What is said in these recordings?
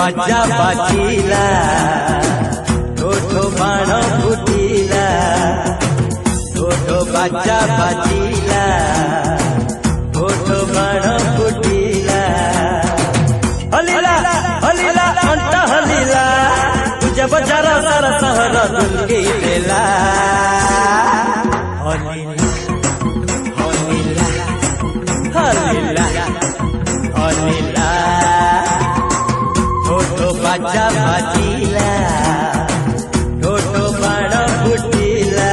बाजा बाजिला ठोठो बाण फुटिला ठोठो बाजा बाजिला ठोठो बाण फुटिला हलिला हलिला अंत हलिला तुझे बजार सारा सहर दुलके देला हलिला हलिला हलिला ठोठो बाजा बाजिला ठोठो बाण फुटिला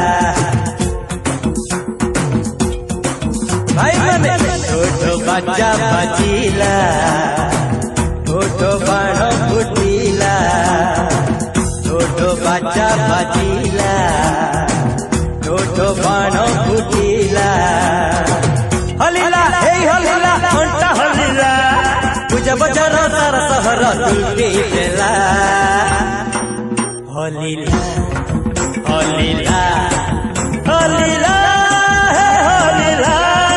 भाई माने ठोठो बाजा बाजिला ठोठो बाण फुटिला ठोठो बाजा बाजिला ठोठो बाण फुटिला हलिला हे हलिला अंत हलिला तुझे बजार सारा सहर दुलके देला हलिला हलिला हलिला हलिला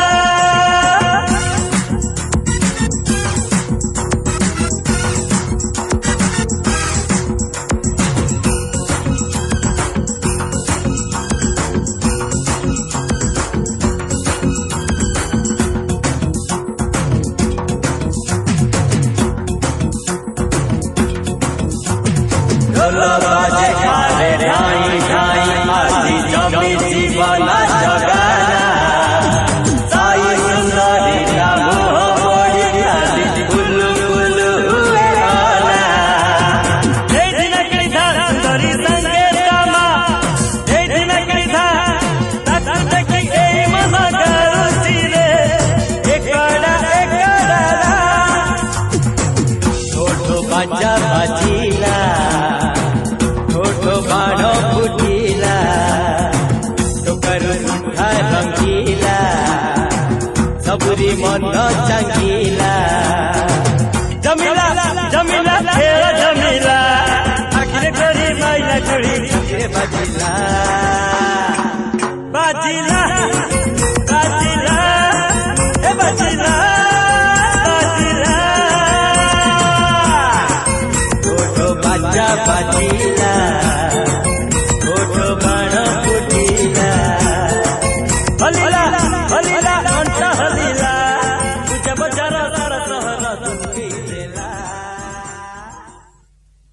बाजे खाले ढाई ढाई आजी जमी जीवना जगाना साई सुंदरी का मुह मोड़ी आजी कुलु कुलु हुए गाना जय दिन कृष्णा सुंदरी संगे रामा जय दिन कृष्णा तक देखी ए ममा करुसी रे एकड़ा ठोठो बाजा बाजिला ठोठो बाण फुटिला टोकर मुठा रंगीला सबरी मन चंगीला जमीला जमीला खेल जमीला आखिर करी माइला चढ़ी छुके बाजिला बाजिला बाजिला ए बाजिला बाजिला ठोठो बाजा बाजिला ठोठो बाण फुटिला हलिला हलिला अंत हलिला